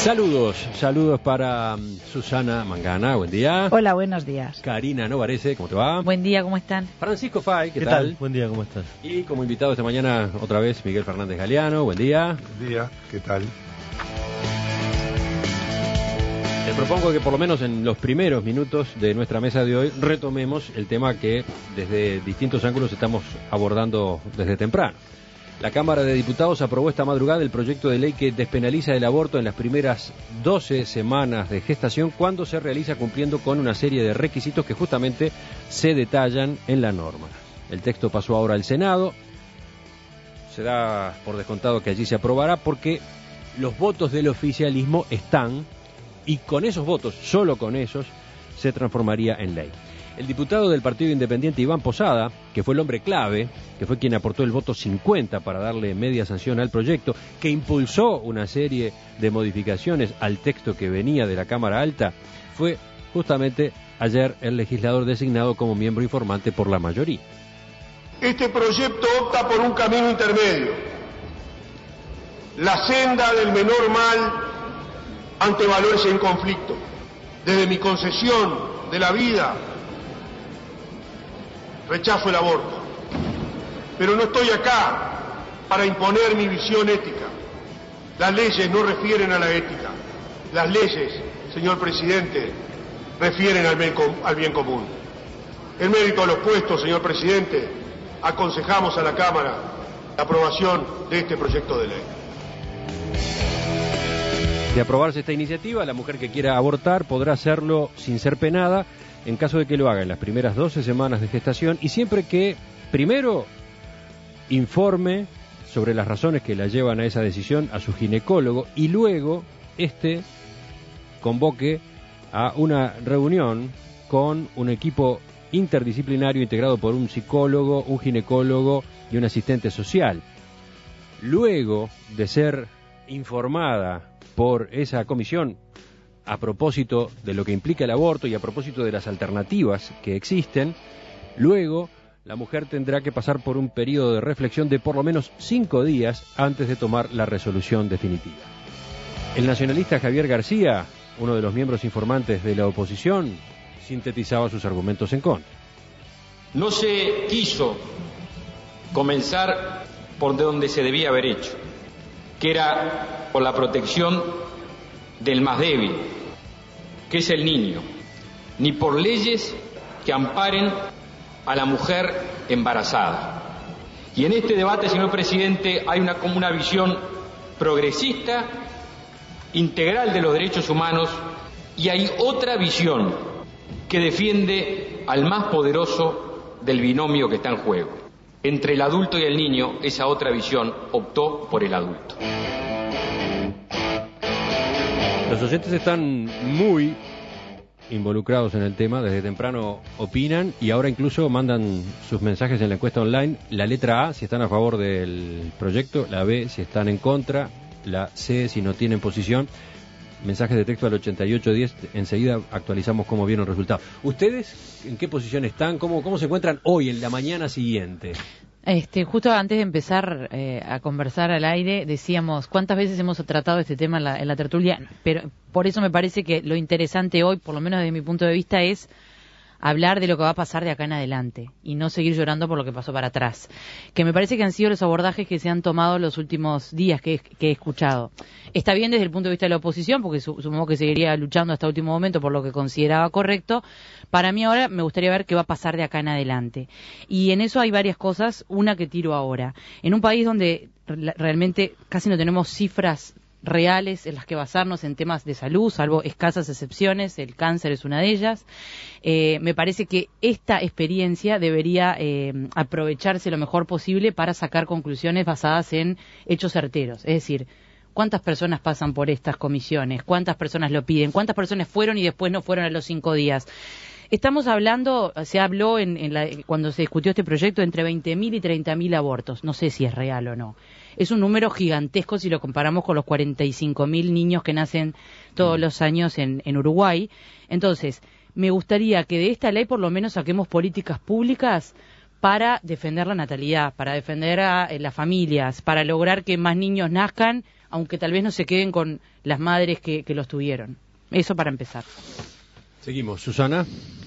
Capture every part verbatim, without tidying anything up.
Saludos, saludos para um, Susana Mangana, buen día. Hola, buenos días. Karina Novarese, ¿cómo te va? Buen día, ¿cómo están? Francisco Fay, ¿qué, ¿Qué tal? tal? Buen día, ¿cómo estás? Y como invitado esta mañana otra vez Miguel Fernández Galeano, buen día. Buen día, ¿qué tal? Te propongo que por lo menos en los primeros minutos de nuestra mesa de hoy retomemos el tema que desde distintos ángulos estamos abordando desde temprano. La Cámara de Diputados aprobó esta madrugada el proyecto de ley que despenaliza el aborto en las primeras doce semanas de gestación cuando se realiza cumpliendo con una serie de requisitos que justamente se detallan en la norma. El texto pasó ahora al Senado. Se da por descontado que allí se aprobará porque los votos del oficialismo están, y con esos votos, solo con esos, se transformaría en ley. El diputado del Partido Independiente Iván Posada, que fue el hombre clave, que fue quien aportó el voto cincuenta para darle media sanción al proyecto, que impulsó una serie de modificaciones al texto que venía de la Cámara Alta, fue justamente ayer el legislador designado como miembro informante por la mayoría. Este proyecto opta por un camino intermedio, la senda del menor mal ante valores en conflicto. Desde mi concesión de la vida, rechazo el aborto, pero no estoy acá para imponer mi visión ética. Las leyes no refieren a la ética. Las leyes, señor presidente, refieren al bien, al bien común. En mérito a los puestos, señor presidente, aconsejamos a la Cámara la aprobación de este proyecto de ley. De aprobarse esta iniciativa, la mujer que quiera abortar podrá hacerlo sin ser penada en caso de que lo haga en las primeras doce semanas de gestación y siempre que, primero, informe sobre las razones que la llevan a esa decisión a su ginecólogo y luego, este convoque a una reunión con un equipo interdisciplinario integrado por un psicólogo, un ginecólogo y un asistente social. Luego de ser informada por esa comisión a propósito de lo que implica el aborto y a propósito de las alternativas que existen, luego la mujer tendrá que pasar por un periodo de reflexión de por lo menos cinco días antes de tomar la resolución definitiva. El nacionalista Javier García, uno de los miembros informantes de la oposición, sintetizaba sus argumentos en contra. No se quiso comenzar por donde se debía haber hecho, que era por la protección del más débil, que es el niño, ni por leyes que amparen a la mujer embarazada. Y en este debate, señor presidente, hay una, como una visión progresista, integral de los derechos humanos, y hay otra visión que defiende al más poderoso del binomio que está en juego. Entre el adulto y el niño, esa otra visión optó por el adulto. Los oyentes están muy involucrados en el tema, desde temprano opinan y ahora incluso mandan sus mensajes en la encuesta online. La letra A si están a favor del proyecto, la B si están en contra, la C si no tienen posición. Mensajes de texto al ochenta y ocho diez, enseguida actualizamos cómo viene el resultado. ¿Ustedes en qué posición están? ¿Cómo, cómo se encuentran hoy, en la mañana siguiente? Este, justo antes de empezar eh, a conversar al aire, decíamos cuántas veces hemos tratado este tema en la, en la tertulia, pero por eso me parece que lo interesante hoy, por lo menos desde mi punto de vista, es hablar de lo que va a pasar de acá en adelante y no seguir llorando por lo que pasó para atrás, que me parece que han sido los abordajes que se han tomado los últimos días que, que he escuchado. Está bien desde el punto de vista de la oposición, porque su, supongo que seguiría luchando hasta el último momento por lo que consideraba correcto. Para mí ahora me gustaría ver qué va a pasar de acá en adelante. Y en eso hay varias cosas, una que tiro ahora. En un país donde realmente casi no tenemos cifras reales en las que basarnos en temas de salud, salvo escasas excepciones, el cáncer es una de ellas. Eh, me parece que esta experiencia debería eh, aprovecharse lo mejor posible para sacar conclusiones basadas en hechos certeros. Es decir, ¿cuántas personas pasan por estas comisiones? ¿Cuántas personas lo piden? ¿Cuántas personas fueron y después no fueron a los cinco días? Estamos hablando, se habló en, en la, cuando se discutió este proyecto entre veinte mil y treinta mil abortos. No sé si es real o no. Es un número gigantesco si lo comparamos con los cuarenta y cinco mil niños que nacen todos los años en, en Uruguay. Entonces, me gustaría que de esta ley por lo menos saquemos políticas públicas para defender la natalidad, para defender a eh, las familias, para lograr que más niños nazcan aunque tal vez no se queden con las madres que, que los tuvieron. Eso para empezar. Seguimos, Susana.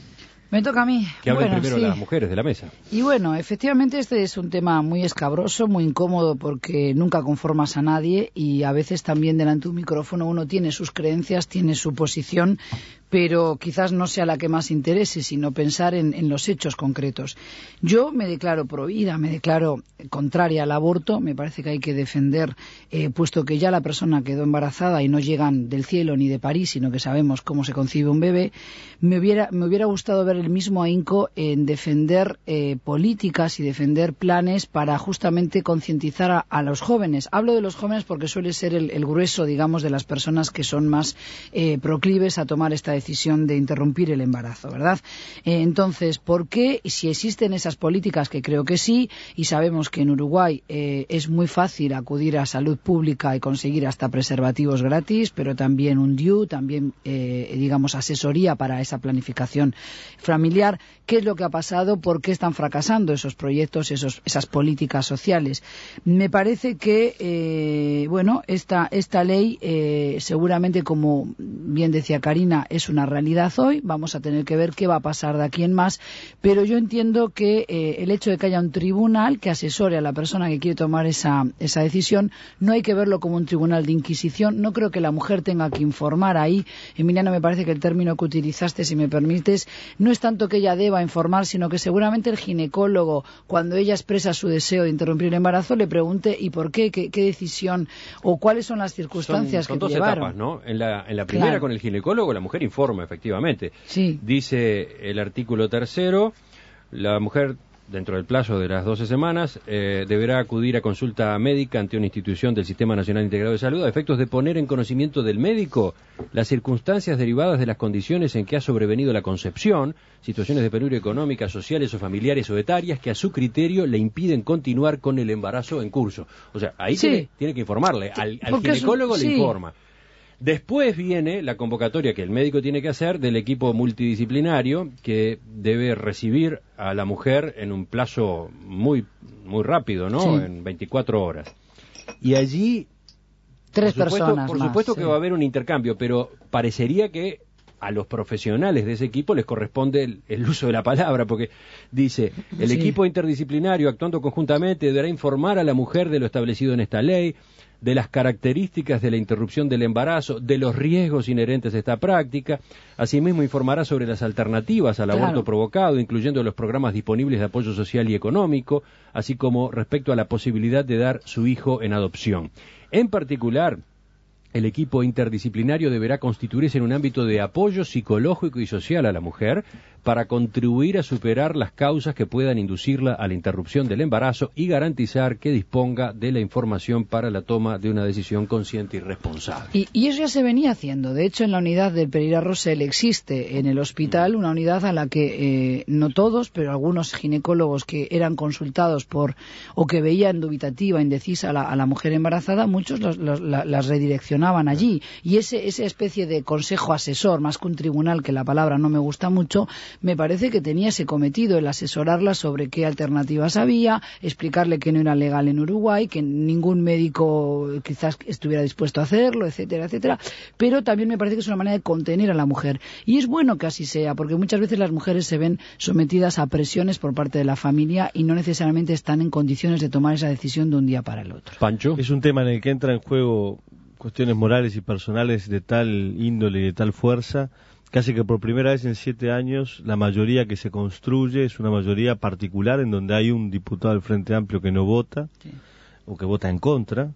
Me toca a mí. Que hablen bueno, primero sí. las mujeres de la mesa. Y bueno, efectivamente este es un tema muy escabroso, muy incómodo porque nunca conformas a nadie y a veces también delante de un micrófono uno tiene sus creencias, tiene su posición, pero quizás no sea la que más interese, sino pensar en, en los hechos concretos. Yo me declaro provida, me declaro contraria al aborto, me parece que hay que defender, eh, puesto que ya la persona quedó embarazada y no llegan del cielo ni de París, sino que sabemos cómo se concibe un bebé, me hubiera, me hubiera gustado ver el mismo ahínco en defender eh, políticas y defender planes para justamente concientizar a, a los jóvenes. Hablo de los jóvenes porque suele ser el, el grueso, digamos, de las personas que son más eh, proclives a tomar esta decisión de interrumpir el embarazo, ¿verdad? Eh, entonces, ¿por qué, si existen esas políticas, que creo que sí, y sabemos que en Uruguay eh, es muy fácil acudir a salud pública y conseguir hasta preservativos gratis, pero también un D I U, también, eh, digamos, asesoría para esa planificación familiar? ¿Qué es lo que ha pasado? ¿Por qué están fracasando esos proyectos, esos, esas políticas sociales? Me parece que, eh, bueno, esta, esta ley eh, seguramente, como bien decía Karina, es una realidad hoy. Vamos a tener que ver qué va a pasar de aquí en más, pero yo entiendo que eh, el hecho de que haya un tribunal que asesore a la persona que quiere tomar esa, esa decisión, no hay que verlo como un tribunal de inquisición. No creo que la mujer tenga que informar ahí. Emiliano, me parece que el término que utilizaste, si me permites, no es tanto que ella deba informar, sino que seguramente el ginecólogo, cuando ella expresa su deseo de interrumpir el embarazo, le pregunte ¿y por qué? ¿Qué, qué decisión? ¿O cuáles son las circunstancias son, son que dos llevaron? etapas, ¿no? En la, en la primera, Claro. con el ginecólogo, la mujer informa, efectivamente. Sí. Dice el artículo tercero, la mujer, dentro del plazo de las doce semanas, eh, deberá acudir a consulta médica ante una institución del Sistema Nacional Integrado de Salud a efectos de poner en conocimiento del médico las circunstancias derivadas de las condiciones en que ha sobrevenido la concepción, situaciones de penuria económica, sociales o familiares o etarias que a su criterio le impiden continuar con el embarazo en curso. O sea, ahí Sí. tiene, tiene que informarle, al, al Porque es un- ginecólogo le sí. informa. Después viene la convocatoria que el médico tiene que hacer del equipo multidisciplinario que debe recibir a la mujer en un plazo muy muy rápido, ¿no? Sí. En veinticuatro horas. Y allí, Tres por supuesto, personas por más, supuesto que sí. va a haber un intercambio, pero parecería que a los profesionales de ese equipo les corresponde el, el uso de la palabra, porque dice, el Sí. equipo interdisciplinario, actuando conjuntamente, deberá informar a la mujer de lo establecido en esta ley, de las características de la interrupción del embarazo, de los riesgos inherentes a esta práctica. Asimismo, informará sobre las alternativas al Claro. aborto provocado, incluyendo los programas disponibles de apoyo social y económico, así como respecto a la posibilidad de dar su hijo en adopción. En particular, el equipo interdisciplinario deberá constituirse en un ámbito de apoyo psicológico y social a la mujer para contribuir a superar las causas que puedan inducirla a la interrupción del embarazo y garantizar que disponga de la información para la toma de una decisión consciente y responsable. Y, y eso ya se venía haciendo. De hecho, en la unidad del Pereira Rosell existe en el hospital una unidad a la que, eh, no todos, pero algunos ginecólogos que eran consultados por o que veían dubitativa, indecisa a la, a la mujer embarazada, muchos los, los, la, las redireccionaban allí. Y ese, esa especie de consejo asesor, más que un tribunal, que la palabra no me gusta mucho, me parece que tenía ese cometido, el asesorarla sobre qué alternativas había, explicarle que no era legal en Uruguay, que ningún médico quizás estuviera dispuesto a hacerlo, etcétera, etcétera, pero también me parece que es una manera de contener a la mujer. Y es bueno que así sea, porque muchas veces las mujeres se ven sometidas a presiones por parte de la familia y no necesariamente están en condiciones de tomar esa decisión de un día para el otro. Pancho. Es un tema en el que entra en juego cuestiones morales y personales de tal índole y de tal fuerza, casi que por primera vez en siete años la mayoría que se construye es una mayoría particular en donde hay un diputado del Frente Amplio que no vota, sí, o que vota en contra,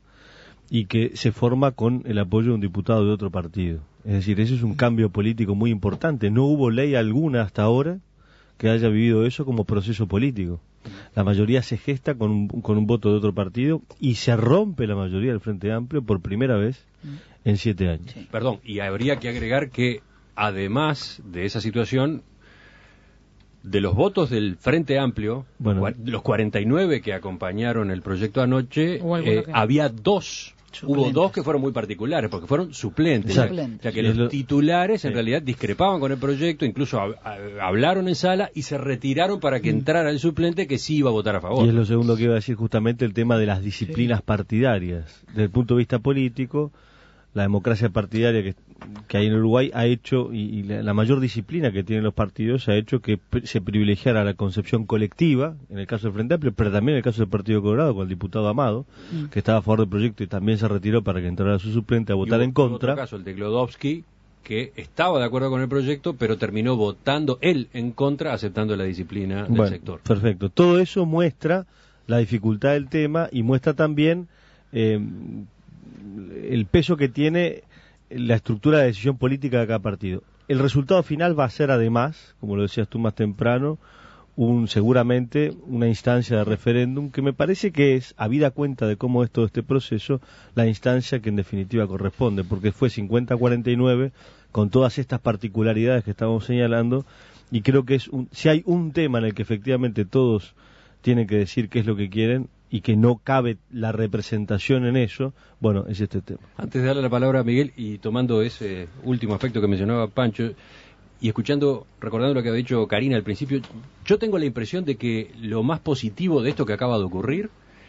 y que se forma con el apoyo de un diputado de otro partido. Es decir, ese es un cambio político muy importante. No hubo ley alguna hasta ahora que haya vivido eso como proceso político. La mayoría se gesta con un, con un voto de otro partido y se rompe la mayoría del Frente Amplio por primera vez en siete años. Sí. Perdón, y habría que agregar que además de esa situación, de los votos del Frente Amplio, bueno, los cuarenta y nueve que acompañaron el proyecto anoche, eh, había dos Hubo dos que fueron muy particulares, porque fueron suplentes. Suplentes. O sea, que los titulares en sí. realidad discrepaban con el proyecto, incluso hab hablaron en sala y se retiraron para que entrara el suplente que sí iba a votar a favor. Y es lo segundo que iba a decir, justamente el tema de las disciplinas sí. partidarias. Desde el punto de vista político, la democracia partidaria que, que hay en Uruguay ha hecho, y, y la, la mayor disciplina que tienen los partidos ha hecho que se privilegiara la concepción colectiva, en el caso del Frente Amplio, pero también en el caso del Partido Colorado, con el diputado Amado, mm. que estaba a favor del proyecto y también se retiró para que entrara su suplente a votar hubo, en contra. En otro caso, el de Glodowski, que estaba de acuerdo con el proyecto, pero terminó votando él en contra, aceptando la disciplina del bueno, sector. Perfecto. Todo eso muestra la dificultad del tema y muestra también eh, el peso que tiene la estructura de decisión política de cada partido. El resultado final va a ser, además, como lo decías tú más temprano, un seguramente una instancia de referéndum que me parece que es, habida cuenta de cómo es todo este proceso, la instancia que en definitiva corresponde, porque fue cincuenta a cuarenta y nueve con todas estas particularidades que estamos señalando, y creo que es un, si hay un tema en el que efectivamente todos tienen que decir qué es lo que quieren y que no cabe la representación en eso, bueno, es este tema. Antes de darle la palabra a Miguel y tomando ese último aspecto que mencionaba Pancho, y escuchando, recordando lo que había dicho Karina al principio, yo tengo la impresión de que lo más positivo de esto que acaba de ocurrir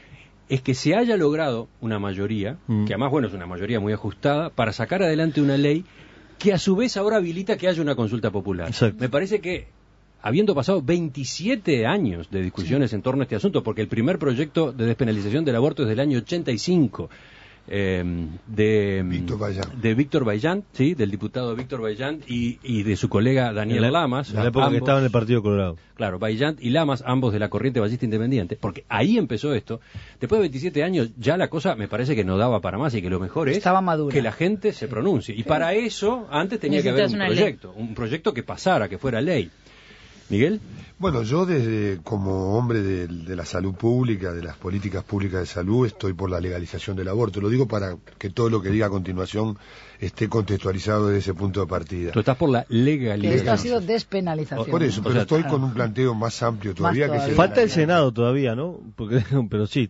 es que se haya logrado una mayoría, mm. que además, bueno, es una mayoría muy ajustada, para sacar adelante una ley que a su vez ahora habilita que haya una consulta popular. Exacto. Me parece que, habiendo pasado veintisiete años de discusiones sí. en torno a este asunto, porque el primer proyecto de despenalización del aborto es del año ochenta y cinco, eh, de Víctor Baillán, de Víctor Baillán, sí, del diputado Víctor Baillán y, y de su colega Daniel la, Lamas. En la época ambos, que estaba en el Partido Colorado. Claro, Baillán y Lamas, ambos de la corriente ballista independiente, porque ahí empezó esto. Después de veintisiete años ya la cosa me parece que no daba para más y que lo mejor es que la gente se pronuncie. Y sí. para eso antes tenía Necesitas que haber un proyecto, ley. un proyecto que pasara, que fuera ley. Miguel. Bueno, yo desde como hombre de, de la salud pública, de las políticas públicas de salud, estoy por la legalización del aborto. Lo digo para que todo lo que diga a continuación esté contextualizado desde ese punto de partida. Tú estás por la legalización. Que esto ha sido despenalización. Por eso, pero o sea, estoy con un planteo más amplio todavía. Más que se... Falta el Senado todavía, ¿no? Porque, pero sí,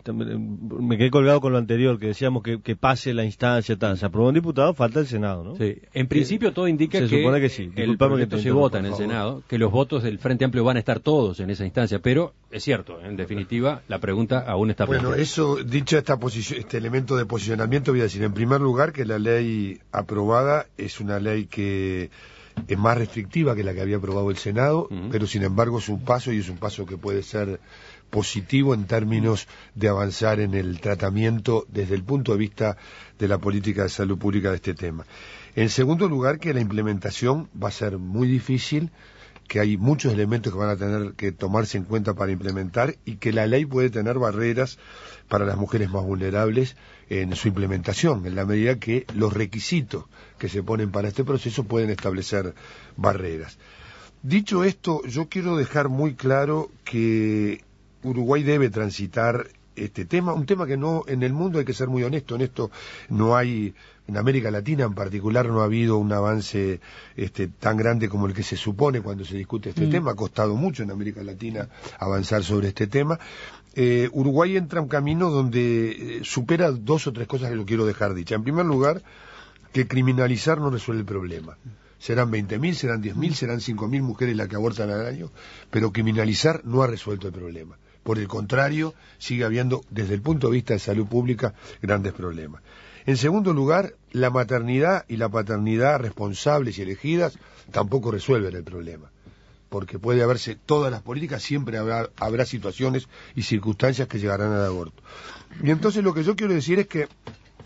me quedé colgado con lo anterior, que decíamos que, que pase la instancia, tal. Se aprobó un diputado, falta el Senado, ¿no? Sí, en principio todo indica se que, supone que sí. el proyecto se vota en el Senado, que los votos del Frente Amplio van a estar todos en esa instancia, pero es cierto, en definitiva, la pregunta aún está Bueno, planteada. eso, dicho esta posición, este elemento de posicionamiento, voy a decir, en primer lugar, que la ley aprobada es una ley que es más restrictiva que la que había aprobado el Senado, uh-huh. pero sin embargo es un paso y es un paso que puede ser positivo en términos de avanzar en el tratamiento desde el punto de vista de la política de salud pública de este tema. En segundo lugar, que la implementación va a ser muy difícil, que hay muchos elementos que van a tener que tomarse en cuenta para implementar y que la ley puede tener barreras para las mujeres más vulnerables en su implementación, en la medida que los requisitos que se ponen para este proceso pueden establecer barreras. Dicho esto, yo quiero dejar muy claro que Uruguay debe transitar este tema, un tema que no, en el mundo hay que ser muy honesto, en esto no hay, en América Latina en particular no ha habido un avance este, tan grande como el que se supone cuando se discute este mm. tema, ha costado mucho en América Latina avanzar sobre este tema. Eh, Uruguay entra un camino donde supera dos o tres cosas que lo quiero dejar dicha. En primer lugar, que criminalizar no resuelve el problema. Serán veinte mil, serán diez mil, serán cinco mil mujeres las que abortan al año, pero criminalizar no ha resuelto el problema. Por el contrario, sigue habiendo, desde el punto de vista de salud pública, grandes problemas. En segundo lugar, la maternidad y la paternidad responsables y elegidas tampoco resuelven el problema. Porque puede haberse todas las políticas, siempre habrá, habrá situaciones y circunstancias que llegarán al aborto. Y entonces lo que yo quiero decir es que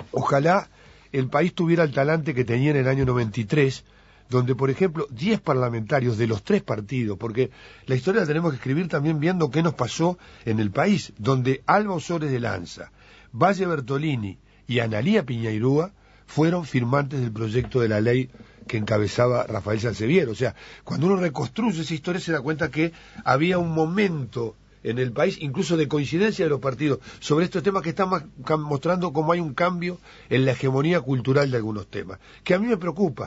ojalá el país tuviera el talante que tenía en el año noventa y tres, donde, por ejemplo, diez parlamentarios de los tres partidos, porque la historia la tenemos que escribir también viendo qué nos pasó en el país, donde Alba Osores de Lanza, Valle Bertolini y Analía Piñairúa fueron firmantes del proyecto de la ley que encabezaba Rafael Sanseviero. O sea, cuando uno reconstruye esa historia se da cuenta que había un momento en el país, incluso de coincidencia de los partidos, sobre estos temas que están mostrando cómo hay un cambio en la hegemonía cultural de algunos temas, que a mí me preocupa,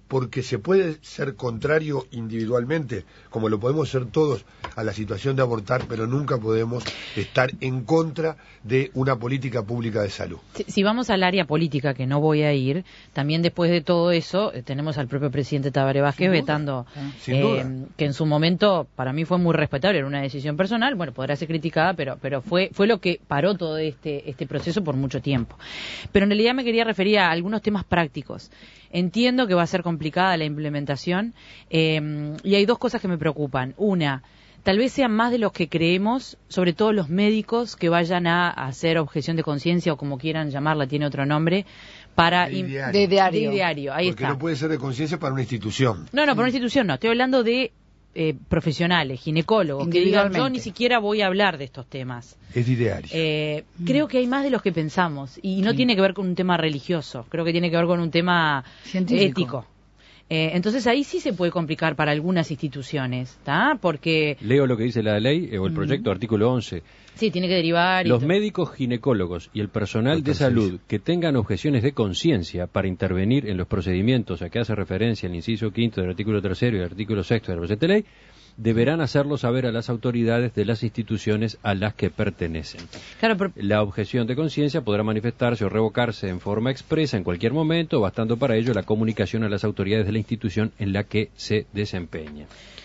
porque se puede ser contrario individualmente, como lo podemos ser todos, a la situación de abortar, pero nunca podemos estar en contra de una política pública de salud. Si, si vamos al área política, que no voy a ir, también después de todo eso, eh, tenemos al propio presidente Tabaré Vázquez vetando, eh, que en su momento para mí fue muy respetable, era una decisión personal, bueno, podrá ser criticada, pero pero fue fue lo que paró todo este este proceso por mucho tiempo. Pero en realidad me quería referir a algunos temas prácticos. Entiendo que va a ser complicada la implementación eh, y hay dos cosas que me preocupan. Una, tal vez sean más de los que creemos, sobre todo los médicos que vayan a hacer objeción de conciencia o como quieran llamarla, tiene otro nombre, para... De ideario. De ideario. De ideario, ahí Porque está. no puede ser de conciencia para una institución. No, no, para una institución no. Estoy hablando de eh, profesionales, ginecólogos, que digan, yo ni siquiera voy a hablar de estos temas. Es de ideario. Eh, mm. Creo que hay más de los que pensamos y no sí. tiene que ver con un tema religioso, creo que tiene que ver con un tema científico. Ético. Eh, entonces ahí sí se puede complicar para algunas instituciones, ¿está? Porque... Leo lo que dice la ley eh, o el proyecto, mm. artículo once. Sí, tiene que derivar... Los médicos ginecólogos y el personal de salud que tengan objeciones de conciencia para intervenir en los procedimientos a que hace referencia el inciso quinto del artículo tercero y el artículo sexto de la presente ley, deberán hacerlo saber a las autoridades de las instituciones a las que pertenecen. Claro, pero... La objeción de conciencia podrá manifestarse o revocarse en forma expresa en cualquier momento, bastando para ello la comunicación a las autoridades de la institución en la que se desempeña.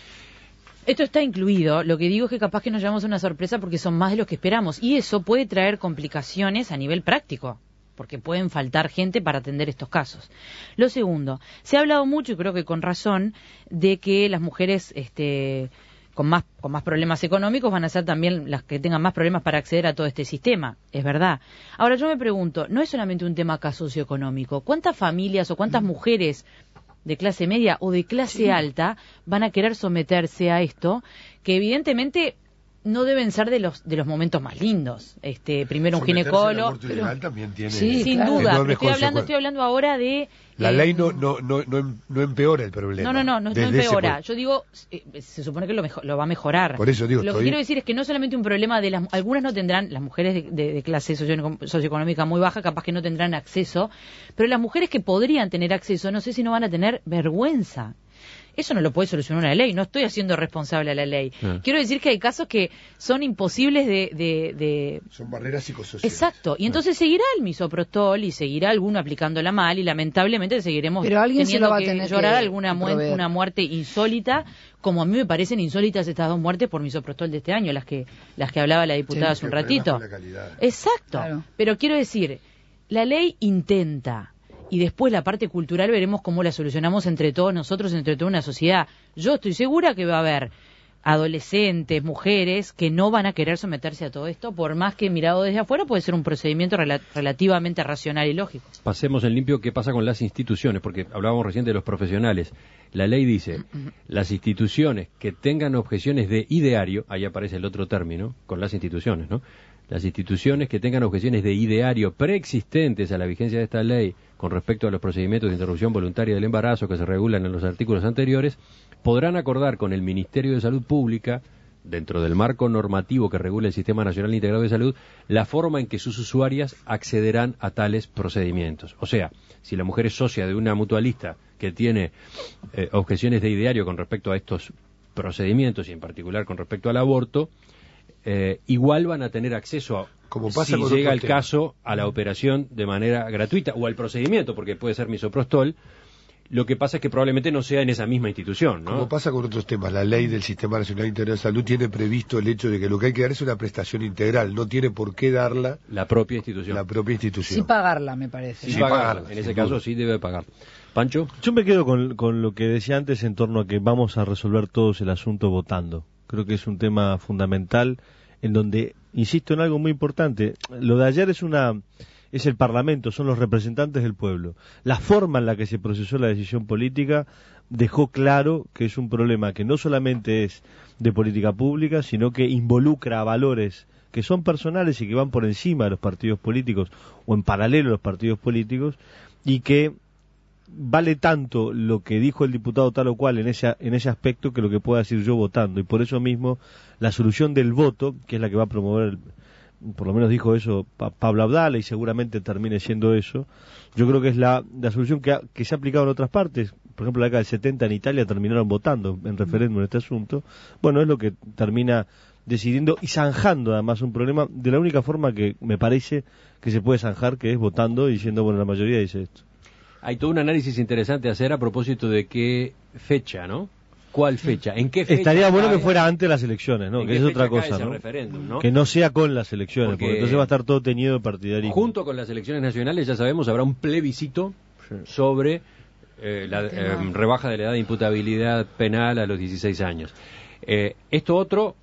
Esto está incluido, lo que digo es que capaz que nos llevamos a una sorpresa porque son más de los que esperamos y eso puede traer complicaciones a nivel práctico, porque pueden faltar gente para atender estos casos. Lo segundo, se ha hablado mucho y creo que con razón de que las mujeres este, con más con más problemas económicos van a ser también las que tengan más problemas para acceder a todo este sistema, es verdad. Ahora yo me pregunto, no es solamente un tema acá socioeconómico, ¿cuántas familias o cuántas mujeres de clase media o de clase sí. alta van a querer someterse a esto, que evidentemente no deben ser de los de los momentos más lindos? Este, primero un ginecólogo, pero, también tiene, sí, sin claro. duda. Estoy hablando, estoy hablando ahora de la eh, ley no, no no no no empeora el problema. No, no, no, no, no empeora. Yo digo, eh, se supone que lo mejor, lo va a mejorar. Por eso digo, lo estoy... que quiero decir es que no solamente un problema de las, algunas no tendrán, las mujeres de, de, de clase socio, socioeconómica muy baja, capaz que no tendrán acceso, pero las mujeres que podrían tener acceso, no sé si no van a tener vergüenza. Eso no lo puede solucionar una ley, no estoy haciendo responsable a la ley. Ah. Quiero decir que hay casos que son imposibles de... de, de... Son barreras psicosociales. Exacto, y entonces ah. seguirá el misoprostol y seguirá alguno aplicándola mal y lamentablemente seguiremos Pero alguien teniendo se lo va que a tener llorar que alguna mu una muerte insólita, como a mí me parecen insólitas estas dos muertes por misoprostol de este año, las que las que hablaba la diputada sí, hace un ratito. Exacto, claro. Pero quiero decir, la ley intenta... y después la parte cultural veremos cómo la solucionamos entre todos nosotros, entre toda una sociedad. Yo estoy segura que va a haber adolescentes, mujeres, que no van a querer someterse a todo esto, por más que mirado desde afuera puede ser un procedimiento rel relativamente racional y lógico. Pasemos en limpio qué pasa con las instituciones, porque hablábamos recién de los profesionales. La ley dice, las instituciones que tengan objeciones de ideario, ahí aparece el otro término, con las instituciones, ¿no? Las instituciones que tengan objeciones de ideario preexistentes a la vigencia de esta ley con respecto a los procedimientos de interrupción voluntaria del embarazo que se regulan en los artículos anteriores, podrán acordar con el Ministerio de Salud Pública, dentro del marco normativo que regula el Sistema Nacional Integrado de Salud, la forma en que sus usuarias accederán a tales procedimientos. O sea, si la mujer es socia de una mutualista que tiene eh, objeciones de ideario con respecto a estos procedimientos y en particular con respecto al aborto, Eh, igual van a tener acceso a, como pasa si llega el temas. caso, a la operación de manera gratuita o al procedimiento, porque puede ser misoprostol. Lo que pasa es que probablemente no sea en esa misma institución, ¿no? Como pasa con otros temas, la ley del Sistema Nacional Integral de Salud tiene previsto el hecho de que lo que hay que dar es una prestación integral, no tiene por qué darla la propia institución. La propia institución. Sí pagarla, me parece. Sí, sí pagarla. pagarla. En ese caso sí debe pagar. Pancho. Yo me quedo con, con lo que decía antes en torno a que vamos a resolver todos el asunto votando. Creo que es un tema fundamental en donde, insisto en algo muy importante, lo de ayer es una es el Parlamento, son los representantes del pueblo. La forma en la que se procesó la decisión política dejó claro que es un problema que no solamente es de política pública, sino que involucra a valores que son personales y que van por encima de los partidos políticos o en paralelo a los partidos políticos, y que vale tanto lo que dijo el diputado tal o cual en ese, en ese aspecto que lo que pueda decir yo votando. Y por eso mismo la solución del voto, que es la que va a promover, el, por lo menos dijo eso pa Pablo Abdala y seguramente termine siendo eso, yo creo que es la, la solución que, ha, que se ha aplicado en otras partes. por ejemplo, en la década del setenta en Italia terminaron votando en referéndum en este asunto. Bueno, es lo que termina decidiendo y zanjando además un problema de la única forma que me parece que se puede zanjar, que es votando y diciendo, bueno, la mayoría dice esto. Hay todo un análisis interesante a hacer a propósito de qué fecha, ¿no? ¿Cuál fecha? ¿En qué fecha? Estaría bueno cae, que fuera antes de las elecciones, ¿no? Que es otra cosa, ¿no? ¿no? Que no sea con las elecciones, porque, porque entonces va a estar todo teñido de partidarismo. Junto con las elecciones nacionales, ya sabemos, habrá un plebiscito sí. sobre eh, la eh, rebaja de la edad de imputabilidad penal a los dieciséis años. Eh, esto otro,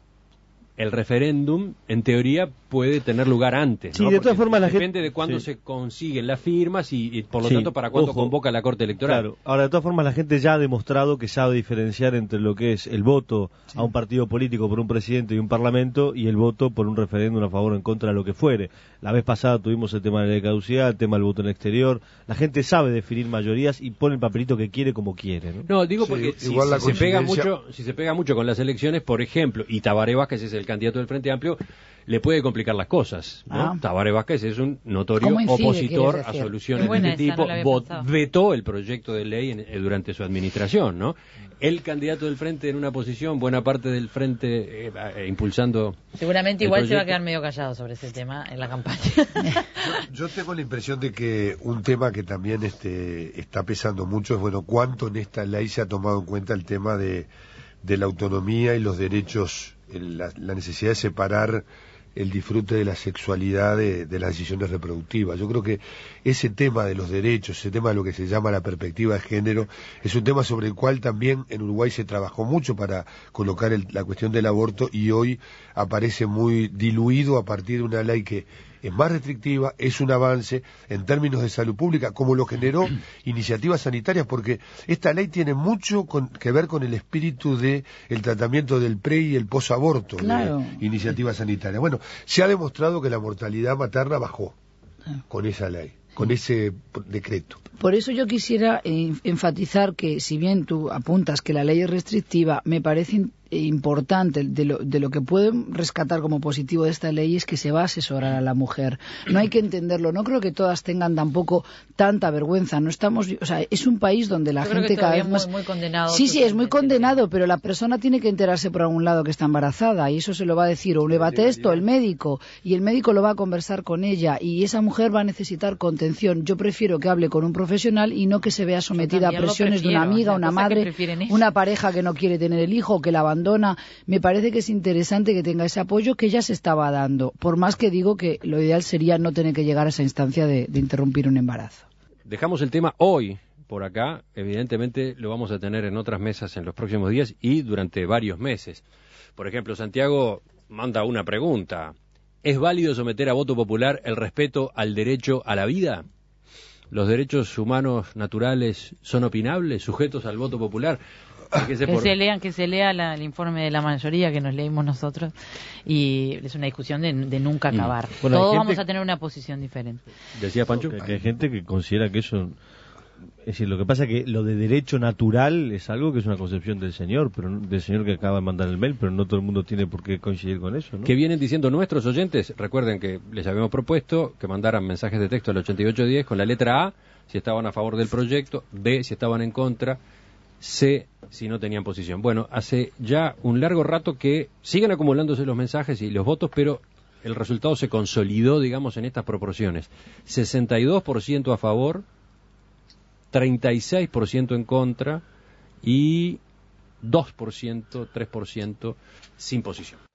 el referéndum, en teoría, puede tener lugar antes, sí, ¿no? de Porque todas formas la depende gente... de cuándo sí. se consiguen las firmas y, y por lo sí, tanto, para cuándo ojo, convoca la Corte Electoral. Claro. Ahora, de todas formas, la gente ya ha demostrado que sabe diferenciar entre lo que es el voto sí. a un partido político por un presidente y un parlamento y el voto por un referéndum a favor o en contra de lo que fuere. La vez pasada tuvimos el tema de la ley de caducidad, el tema del voto en el exterior. La gente sabe definir mayorías y pone el papelito que quiere como quiere, ¿no? No, digo sí, porque si, igual la si se pega mucho, si se pega mucho con las elecciones, por ejemplo, y Tabaré Vázquez es el candidato del Frente Amplio, le puede complicar las cosas, ¿no? Ah. Tabaré Vázquez es un notorio incide, opositor a soluciones de este esa, tipo, no Vot, vetó el proyecto de ley en, eh, durante su administración, ¿no? El candidato del Frente en una posición, buena parte del Frente eh, eh, impulsando. Seguramente igual proyecto. Se va a quedar medio callado sobre ese tema en la campaña. Yo, yo tengo la impresión de que un tema que también este, está pesando mucho es, bueno, cuánto en esta ley se ha tomado en cuenta el tema de, de la autonomía y los derechos, la, la necesidad de separar el disfrute de la sexualidad de, de las decisiones reproductivas. Yo creo que ese tema de los derechos, ese tema de lo que se llama la perspectiva de género, es un tema sobre el cual también en Uruguay se trabajó mucho para colocar el, la cuestión del aborto y hoy aparece muy diluido a partir de una ley que es más restrictiva, es un avance en términos de salud pública, como lo generó iniciativas sanitarias, porque esta ley tiene mucho con, que ver con el espíritu de el tratamiento del pre y el posaborto, claro. de iniciativas sanitarias. Bueno, se ha demostrado que la mortalidad materna bajó con esa ley, con ese decreto. Por eso yo quisiera eh, enfatizar que, si bien tú apuntas que la ley es restrictiva, me parece importante de lo, de lo que pueden rescatar como positivo de esta ley es que se va a asesorar a la mujer. No hay que entenderlo. No creo que todas tengan tampoco tanta vergüenza. No estamos, o sea, es un país donde la Yo gente creo que cada vez muy, más muy condenado. Sí, sí, es muy condenado, pero la persona tiene que enterarse por algún lado que está embarazada y eso se lo va a decir o un evatesto, el médico, y el médico lo va a conversar con ella y esa mujer va a necesitar contención. Yo prefiero que hable con un profesional y no que se vea sometida a presiones de una amiga, una madre, una pareja que no quiere tener el hijo, que la abandona. Me parece que es interesante que tenga ese apoyo que ya se estaba dando, por más que digo que lo ideal sería no tener que llegar a esa instancia de, de interrumpir un embarazo. Dejamos el tema hoy por acá, evidentemente lo vamos a tener en otras mesas en los próximos días y durante varios meses. Por ejemplo, Santiago manda una pregunta: ¿es válido someter a voto popular el respeto al derecho a la vida? ¿Los derechos humanos naturales son opinables, sujetos al voto popular? Que por... se lean, que se lea la, el informe de la mayoría que nos leímos nosotros y es una discusión de, de nunca acabar. Mm. Bueno, todos gente... vamos a tener una posición diferente. Decía Pancho que, que hay gente que considera que eso, es decir, lo que pasa es que lo de derecho natural es algo que es una concepción del señor, pero del señor que acaba de mandar el mail, pero no todo el mundo tiene por qué coincidir con eso, ¿no? Que vienen diciendo nuestros oyentes. Recuerden que les habíamos propuesto que mandaran mensajes de texto al ochenta y ocho diez con la letra A si estaban a favor del proyecto, B si estaban en contra, C si no tenían posición. Bueno, hace ya un largo rato que siguen acumulándose los mensajes y los votos, pero el resultado se consolidó, digamos, en estas proporciones. sesenta y dos por ciento a favor, treinta y seis por ciento en contra y dos por ciento, tres por ciento sin posición.